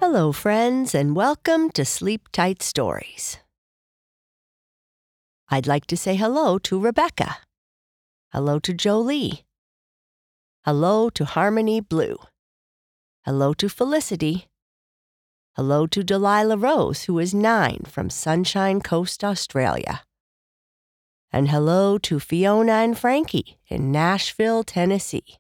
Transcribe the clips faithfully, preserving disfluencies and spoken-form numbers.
Hello, friends, and welcome to Sleep Tight Stories. I'd like to say hello to Rebecca. Hello to Jolie. Hello to Harmony Blue. Hello to Felicity. Hello to Delilah Rose, who is nine, from Sunshine Coast, Australia. And hello to Fiona and Frankie in Nashville, Tennessee.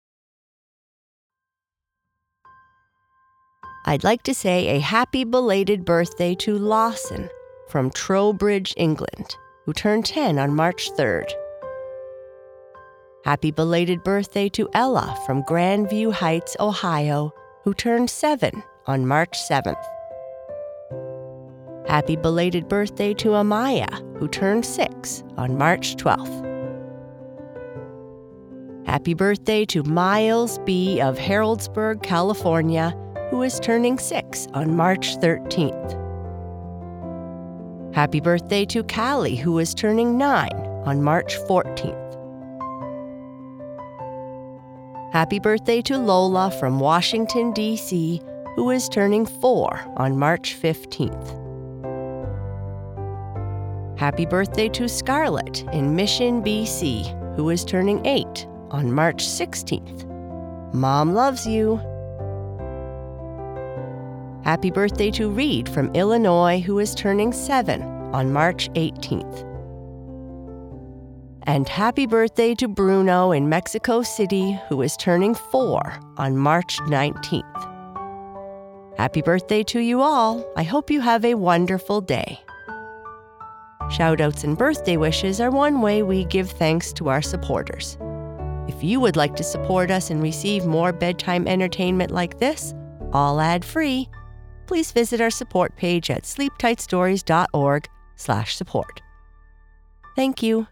I'd like to say a happy belated birthday to Lawson from Trowbridge, England, who turned ten on March third. Happy belated birthday to Ella from Grandview Heights, Ohio, who turned seven on March seventh. Happy belated birthday to Amaya, who turned six on March twelfth. Happy birthday to Miles B. of Harrodsburg, California, who is turning six on March thirteenth. Happy birthday to Callie, who is turning nine on March fourteenth. Happy birthday to Lola from Washington, D C, who is turning four on March fifteenth. Happy birthday to Scarlett in Mission, B C, who is turning eight on March sixteenth. Mom loves you. Happy birthday to Reed from Illinois, who is turning seven on March eighteenth. And happy birthday to Bruno in Mexico City, who is turning four on March nineteenth. Happy birthday to you all. I hope you have a wonderful day. Shoutouts and birthday wishes are one way we give thanks to our supporters. If you would like to support us and receive more bedtime entertainment like this, all ad-free, please visit our support page at sleeptightstories.org slash support. Thank you.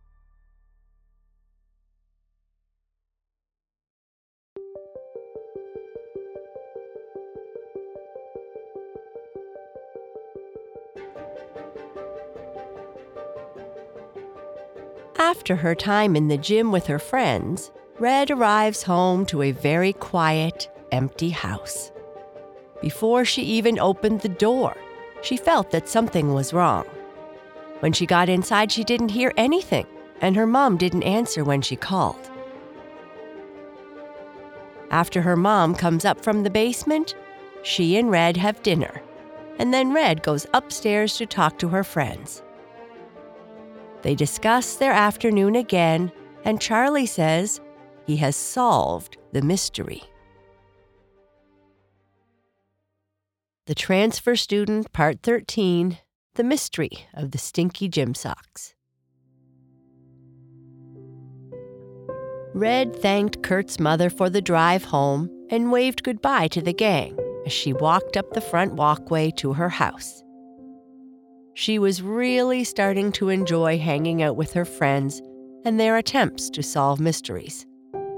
After her time in the gym with her friends, Red arrives home to a very quiet, empty house. Before she even opened the door, she felt that something was wrong. When she got inside, she didn't hear anything, and her mom didn't answer when she called. After her mom comes up from the basement, she and Red have dinner, and then Red goes upstairs to talk to her friends. They discuss their afternoon again, and Charlie says he has solved the mystery. The Transfer Student, Part thirteen, The Mystery of the Stinky Gym Socks. Red thanked Kurt's mother for the drive home and waved goodbye to the gang as she walked up the front walkway to her house. She was really starting to enjoy hanging out with her friends and their attempts to solve mysteries.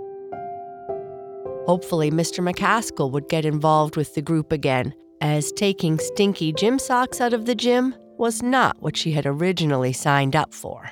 Hopefully, Mister McCaskill would get involved with the group again, as taking stinky gym socks out of the gym was not what she had originally signed up for.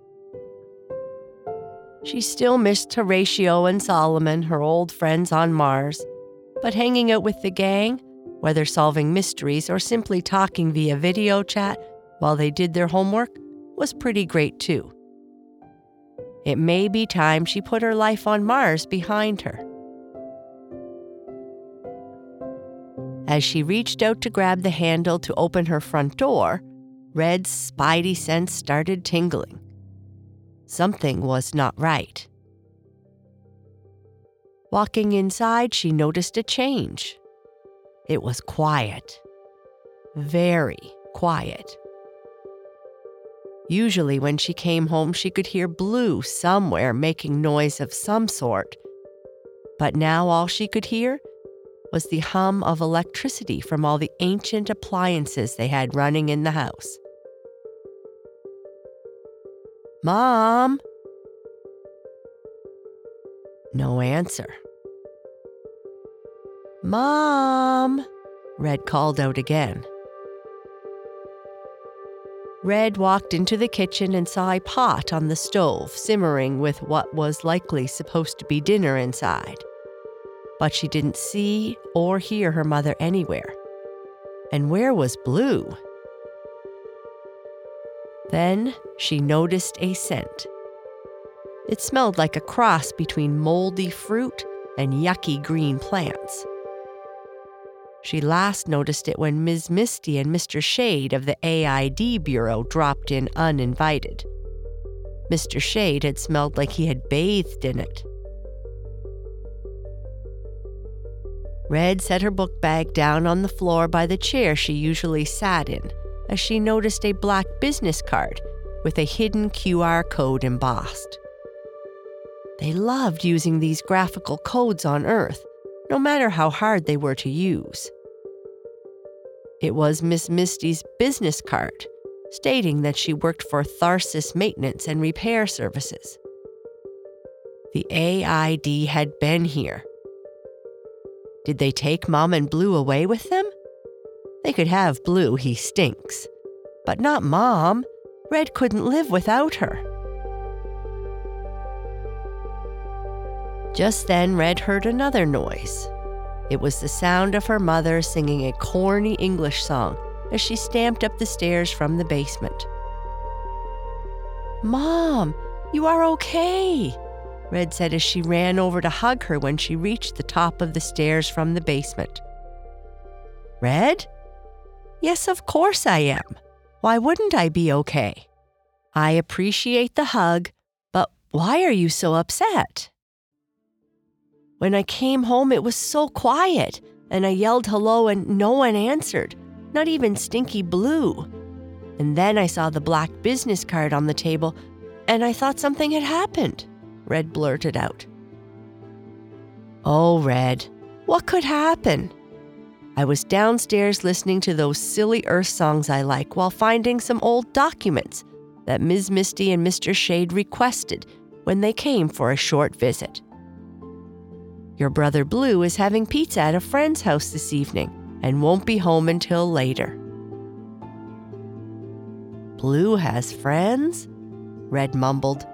She still missed Horatio and Solomon, her old friends on Mars, but hanging out with the gang, whether solving mysteries or simply talking via video chat while they did their homework, was pretty great too. It may be time she put her life on Mars behind her. As she reached out to grab the handle to open her front door, Red's spidey sense started tingling. Something was not right. Walking inside, she noticed a change. It was quiet. Very quiet. Usually when she came home, she could hear Blue somewhere making noise of some sort. But now all she could hear was the hum of electricity from all the ancient appliances they had running in the house. Mom? No answer. Mom? Red called out again. Red walked into the kitchen and saw a pot on the stove simmering with what was likely supposed to be dinner inside. But she didn't see or hear her mother anywhere. And where was Blue? Then she noticed a scent. It smelled like a cross between moldy fruit and yucky green plants. She last noticed it when Miz Misty and Mister Shade of the A I D Bureau dropped in uninvited. Mister Shade had smelled like he had bathed in it. Red set her book bag down on the floor by the chair she usually sat in as she noticed a black business card with a hidden Q R code embossed. They loved using these graphical codes on Earth, no matter how hard they were to use. It was Miss Misty's business card, stating that she worked for Tharsis Maintenance and Repair Services. The A I D had been here. Did they take Mom and Blue away with them? They could have Blue, he stinks. But not Mom. Red couldn't live without her. Just then, Red heard another noise. It was the sound of her mother singing a corny English song as she stamped up the stairs from the basement. "Mom, you are okay," Red said as she ran over to hug her when she reached the top of the stairs from the basement. "Red? Yes, of course I am. Why wouldn't I be okay? I appreciate the hug, but why are you so upset?" "When I came home, it was so quiet, and I yelled hello and no one answered, not even Stinky Blue. And then I saw the black business card on the table, and I thought something had happened," Red blurted out. "Oh, Red, what could happen? I was downstairs listening to those silly Earth songs I like while finding some old documents that Miz Misty and Mister Shade requested when they came for a short visit. Your brother Blue is having pizza at a friend's house this evening and won't be home until later." "Blue has friends?" Red mumbled.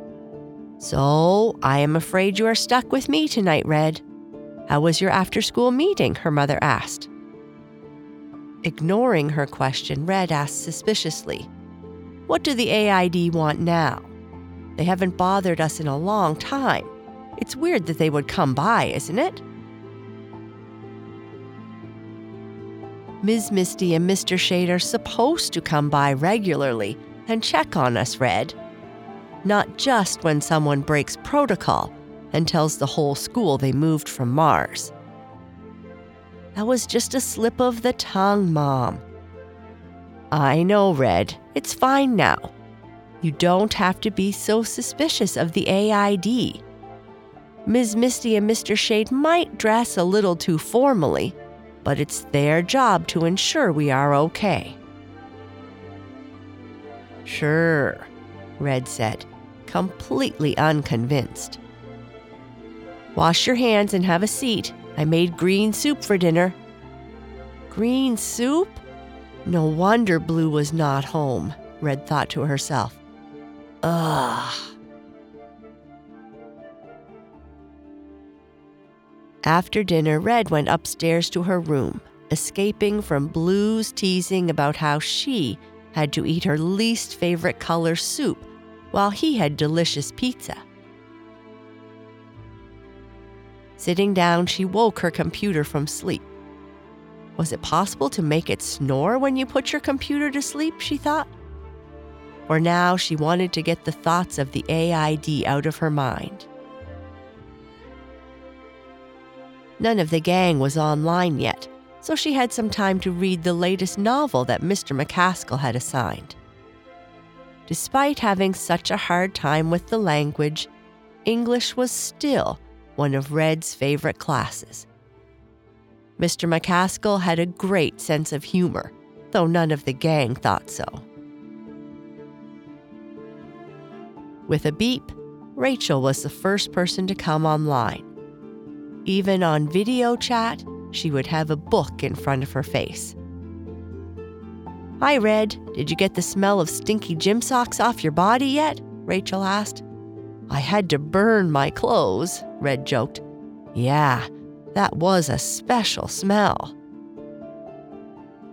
"So, I am afraid you are stuck with me tonight, Red. How was your after-school meeting?" her mother asked. Ignoring her question, Red asked suspiciously, "What do the A I D want now? They haven't bothered us in a long time. It's weird that they would come by, isn't it?" "Miz Misty and Mister Shade are supposed to come by regularly and check on us, Red. Not just when someone breaks protocol and tells the whole school they moved from Mars." "That was just a slip of the tongue, Mom." "I know, Red. It's fine now. You don't have to be so suspicious of the A I D. Miz Misty and Mister Shade might dress a little too formally, but it's their job to ensure we are okay." "Sure," Red said, completely unconvinced. "Wash your hands and have a seat. I made green soup for dinner." "Green soup? No wonder Blue was not home," Red thought to herself. Ugh. After dinner, Red went upstairs to her room, escaping from Blue's teasing about how she had to eat her least favorite color soup while he had delicious pizza. Sitting down, she woke her computer from sleep. Was it possible to make it snore when you put your computer to sleep, she thought? For now, she wanted to get the thoughts of the A I D out of her mind. None of the gang was online yet, so she had some time to read the latest novel that Mister McCaskill had assigned. Despite having such a hard time with the language, English was still one of Red's favorite classes. Mister McCaskill had a great sense of humor, though none of the gang thought so. With a beep, Rachel was the first person to come online. Even on video chat, she would have a book in front of her face. "Hi, Red. Did you get the smell of stinky gym socks off your body yet?" Rachel asked. "I had to burn my clothes," Red joked. "Yeah, that was a special smell."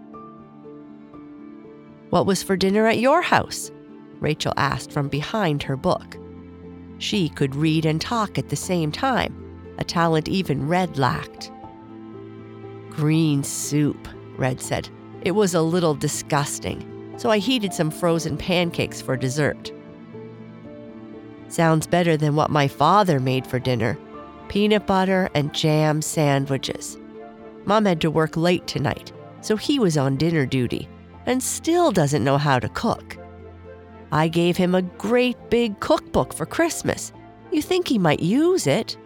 "What was for dinner at your house?" Rachel asked from behind her book. She could read and talk at the same time, a talent even Red lacked. "Green soup," Red said. "It was a little disgusting, so I heated some frozen pancakes for dessert." "Sounds better than what my father made for dinner. Peanut butter and jam sandwiches. Mom had to work late tonight, so he was on dinner duty and still doesn't know how to cook. I gave him a great big cookbook for Christmas. You think he might use it?"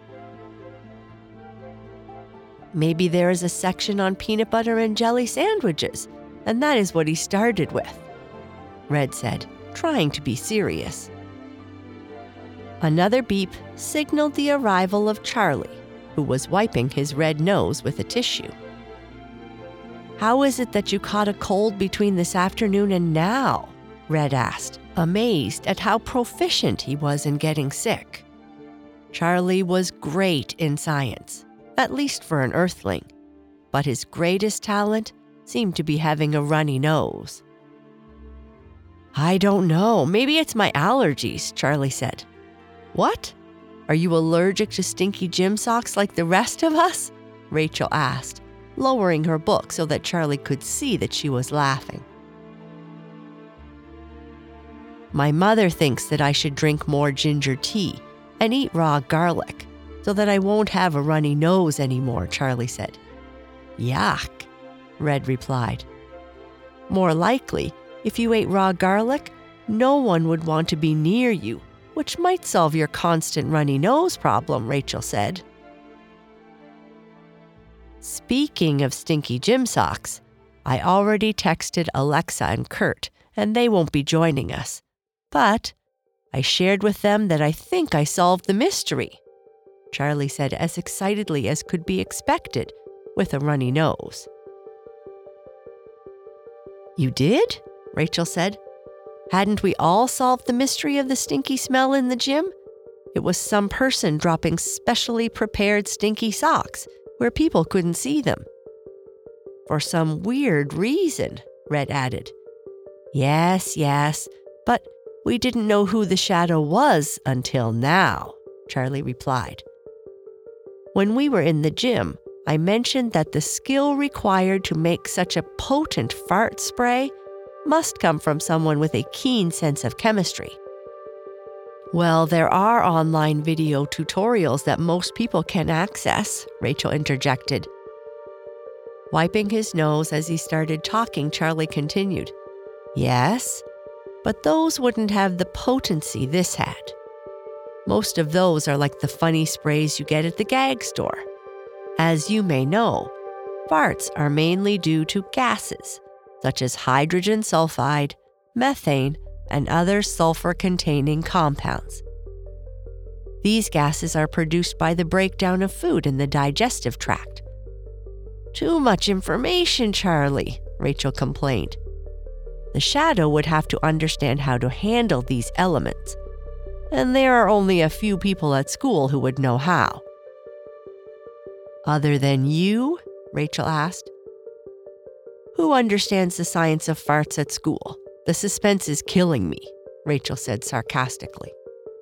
"Maybe there is a section on peanut butter and jelly sandwiches, and that is what he started with," Red said, trying to be serious. Another beep signaled the arrival of Charlie, who was wiping his red nose with a tissue. "How is it that you caught a cold between this afternoon and now?" Red asked, amazed at how proficient he was in getting sick. Charlie was great in science, at least for an Earthling, but his greatest talent seemed to be having a runny nose. "I don't know. Maybe it's my allergies," Charlie said. "What? Are you allergic to stinky gym socks like the rest of us?" Rachel asked, lowering her book so that Charlie could see that she was laughing. "My mother thinks that I should drink more ginger tea and eat raw garlic so that I won't have a runny nose anymore," Charlie said. "Yuck," Red replied. "More likely, if you ate raw garlic, no one would want to be near you, which might solve your constant runny nose problem," Rachel said. "Speaking of stinky gym socks, I already texted Alexa and Kurt, and they won't be joining us. But I shared with them that I think I solved the mystery," Charlie said as excitedly as could be expected with a runny nose. "You did?" Rachel said. "Hadn't we all solved the mystery of the stinky smell in the gym? It was some person dropping specially prepared stinky socks where people couldn't see them." "For some weird reason," Red added. "Yes, yes, but we didn't know who the shadow was until now," Charlie replied. "When we were in the gym, I mentioned that the skill required to make such a potent fart spray must come from someone with a keen sense of chemistry." "Well, there are online video tutorials that most people can access," Rachel interjected. Wiping his nose as he started talking, Charlie continued, "Yes, but those wouldn't have the potency this had. Most of those are like the funny sprays you get at the gag store. As you may know, farts are mainly due to gases, such as hydrogen sulfide, methane, and other sulfur-containing compounds. These gases are produced by the breakdown of food in the digestive tract." "Too much information, Charlie," Rachel complained. "The shadow would have to understand how to handle these elements, and there are only a few people at school who would know how." "Other than you?" Rachel asked. "Who understands the science of farts at school? The suspense is killing me," Rachel said sarcastically.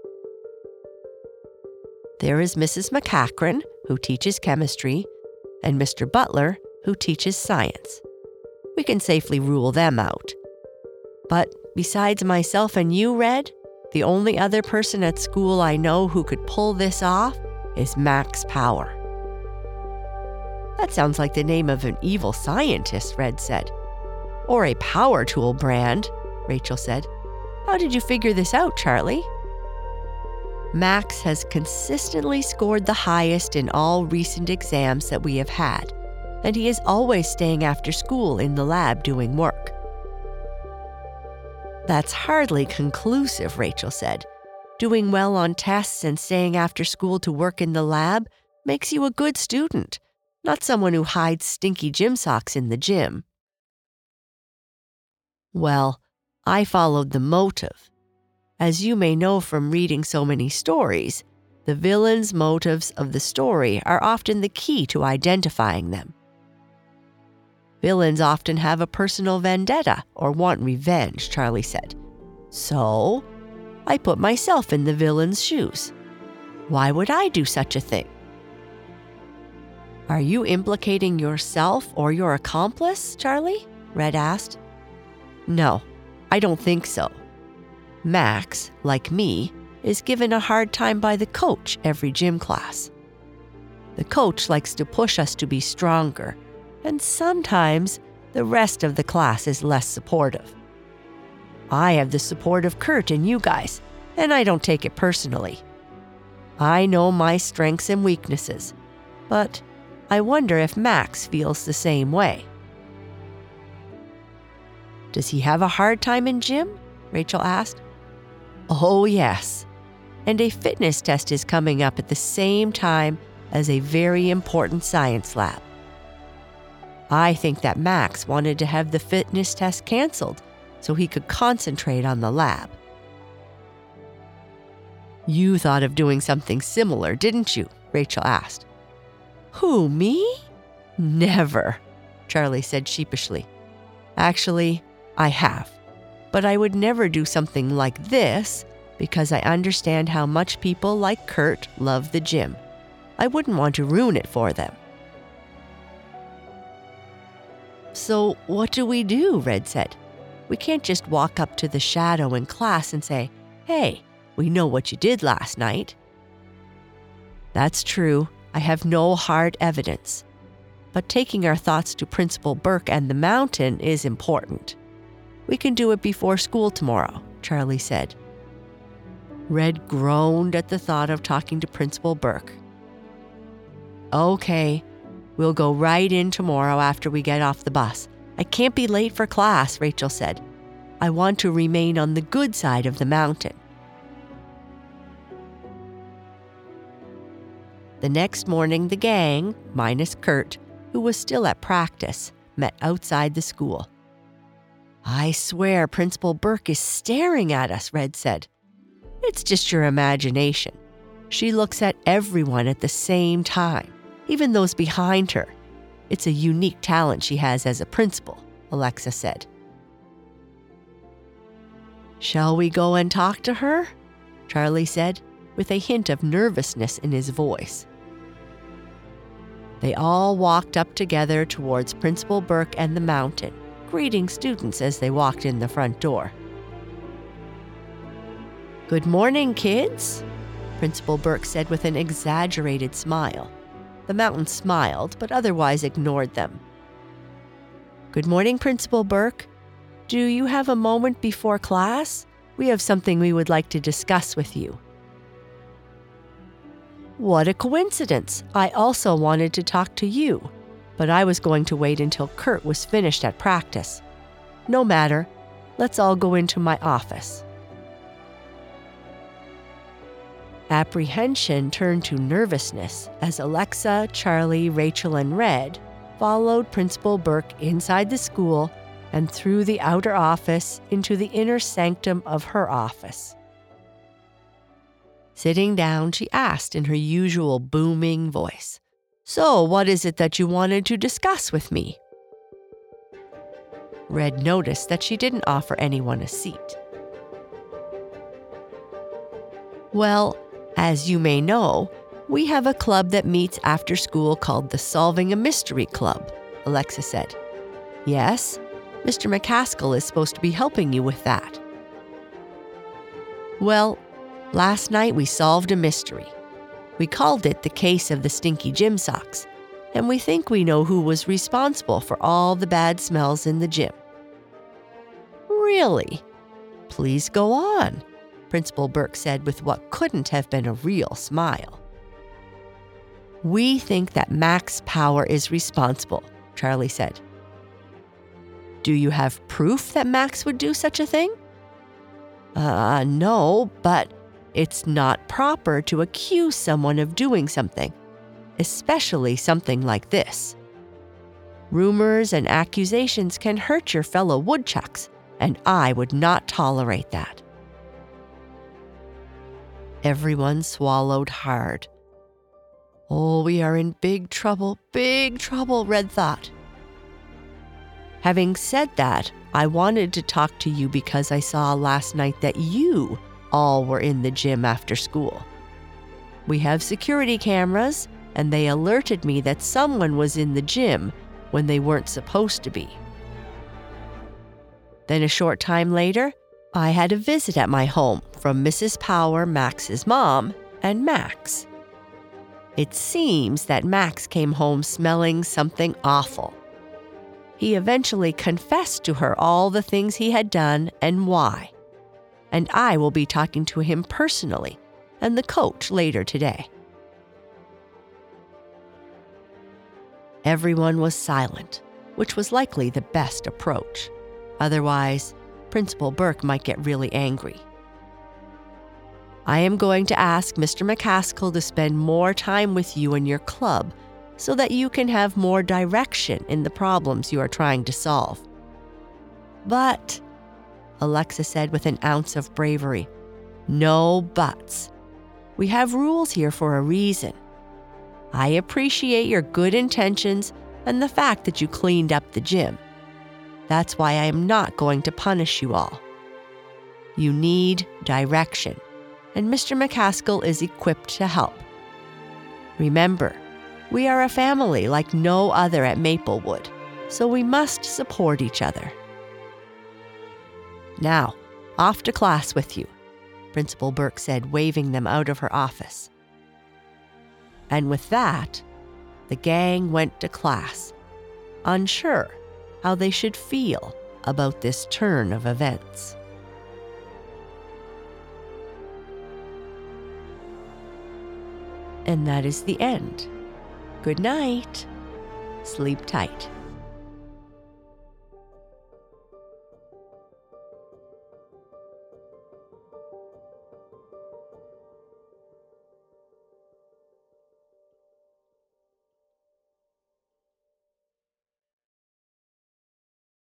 "There is Missus McCachran, who teaches chemistry, and Mister Butler, who teaches science. We can safely rule them out. But besides myself and you, Red, the only other person at school I know who could pull this off is Max Power." "That sounds like the name of an evil scientist," Red said. "Or a power tool brand," Rachel said. "How did you figure this out, Charlie?" "Max has consistently scored the highest in all recent exams that we have had, and he is always staying after school in the lab doing work." "That's hardly conclusive," Rachel said. "Doing well on tests and staying after school to work in the lab makes you a good student, not someone who hides stinky gym socks in the gym." "Well, I followed the motive. As you may know from reading so many stories, the villain's motives of the story are often the key to identifying them. Villains often have a personal vendetta or want revenge, Charlie said. So, I put myself in the villain's shoes. Why would I do such a thing? Are you implicating yourself or your accomplice, Charlie? Red asked. No, I don't think so. Max, like me, is given a hard time by the coach every gym class. The coach likes to push us to be stronger, and sometimes the rest of the class is less supportive. I have the support of Kurt and you guys, and I don't take it personally. I know my strengths and weaknesses, but I wonder if Max feels the same way. Does he have a hard time in gym? Rachel asked. Oh, yes. And a fitness test is coming up at the same time as a very important science lab. I think that Max wanted to have the fitness test canceled so he could concentrate on the lab. You thought of doing something similar, didn't you? Rachel asked. Who, me? Never, Charlie said sheepishly. Actually, I have, but I would never do something like this because I understand how much people like Kurt love the gym. I wouldn't want to ruin it for them. So what do we do? Red said. We can't just walk up to the shadow in class and say, hey, we know what you did last night. That's true. I have no hard evidence. But taking our thoughts to Principal Burke and the mountain is important. We can do it before school tomorrow, Charlie said. Red groaned at the thought of talking to Principal Burke. Okay, we'll go right in tomorrow after we get off the bus. I can't be late for class, Rachel said. I want to remain on the good side of the mountain. The next morning, the gang, minus Kurt, who was still at practice, met outside the school. I swear Principal Burke is staring at us, Red said. It's just your imagination. She looks at everyone at the same time, even those behind her. It's a unique talent she has as a principal, Alexa said. Shall we go and talk to her? Charlie said, with a hint of nervousness in his voice. They all walked up together towards Principal Burke and the mountain, greeting students as they walked in the front door. Good morning, kids, Principal Burke said with an exaggerated smile. The mountain smiled, but otherwise ignored them. Good morning, Principal Burke. Do you have a moment before class? We have something we would like to discuss with you. What a coincidence. I also wanted to talk to you, but I was going to wait until Kurt was finished at practice. No matter. Let's all go into my office. Apprehension turned to nervousness as Alexa, Charlie, Rachel, and Red followed Principal Burke inside the school and through the outer office into the inner sanctum of her office. Sitting down, she asked in her usual booming voice, So, what is it that you wanted to discuss with me? Red noticed that she didn't offer anyone a seat. Well, as you may know, we have a club that meets after school called the Solving a Mystery Club, Alexa said. Yes, Mister McCaskill is supposed to be helping you with that. Well, last night we solved a mystery. We called it the case of the stinky gym socks, and we think we know who was responsible for all the bad smells in the gym. Really? Please go on, Principal Burke said with what couldn't have been a real smile. We think that Max Power is responsible, Charlie said. Do you have proof that Max would do such a thing? Uh, no, but it's not proper to accuse someone of doing something, especially something like this. Rumors and accusations can hurt your fellow woodchucks, and I would not tolerate that. Everyone swallowed hard. Oh, we are in big trouble, big trouble, Red thought. Having said that, I wanted to talk to you because I saw last night that you all were in the gym after school. We have security cameras, and they alerted me that someone was in the gym when they weren't supposed to be. Then a short time later, I had a visit at my home from Missus Power, Max's mom, and Max. It seems that Max came home smelling something awful. He eventually confessed to her all the things he had done and why. And I will be talking to him personally and the coach later today. Everyone was silent, which was likely the best approach. Otherwise, Principal Burke might get really angry. I am going to ask Mister McCaskill to spend more time with you in your club so that you can have more direction in the problems you are trying to solve. But, Alexa said with an ounce of bravery, no buts. We have rules here for a reason. I appreciate your good intentions and the fact that you cleaned up the gym. That's why I am not going to punish you all. You need direction, and Mister McCaskill is equipped to help. Remember, we are a family like no other at Maplewood, so we must support each other. Now, off to class with you, Principal Burke said, waving them out of her office. And with that, the gang went to class, unsure how they should feel about this turn of events. And that is the end. Good night. Sleep tight.